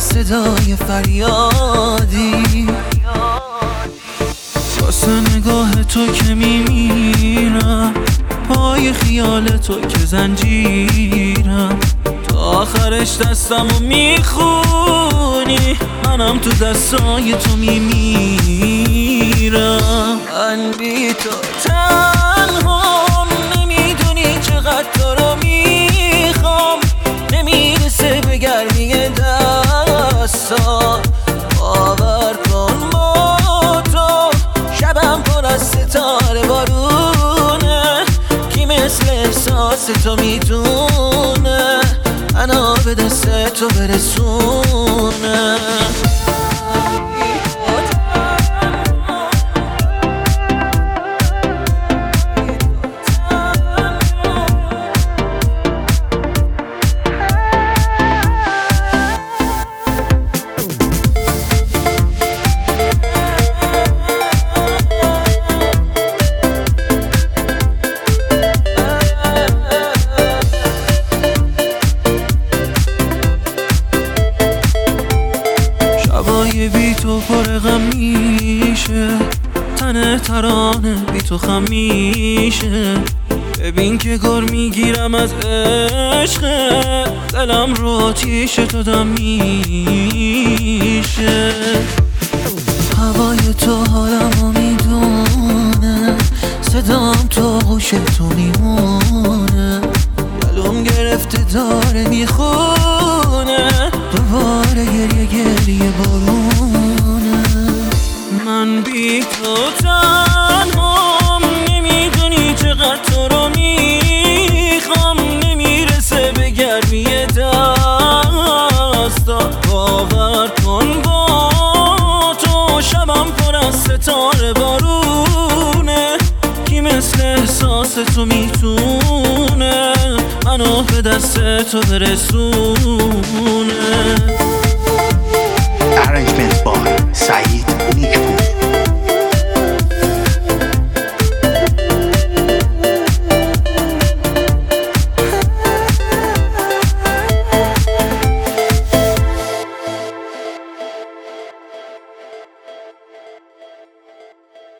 صدای فریادی. واسه نگاه تو که میمیرم، پای خیال تو که زنجیرم، تا آخرش دستمو میخونی، منم تو دستای تو میمیرم. من بی تو تنهام، نمیدونی چقدر تو رو میخوام، نمیرسه به گرمی دستا. باور کن با تو شبم پر از ستاره بارونه، کی مثل احساس تو میتونه منو به دست تو برسونه. شبای بی تو پر غم میشه، تن ترانه بی تو خم میشه. ببین که گر میگیرم از عشق، دلم رو آتیش تو دم میشه. هوای تو حالمو میدونه، صدام تو گوش تو میمونه، دلم گرفته داره میخونه، دوباره گریه بارونه. من بی تو تنهام، نمیدونی چقدر تو رو میخوام، نمیرسه به گرمی دستا. باور کن با تو شبم پر از ستاره بارونه، کی مثل احساس تو میتونه منو به دست تو برسونه.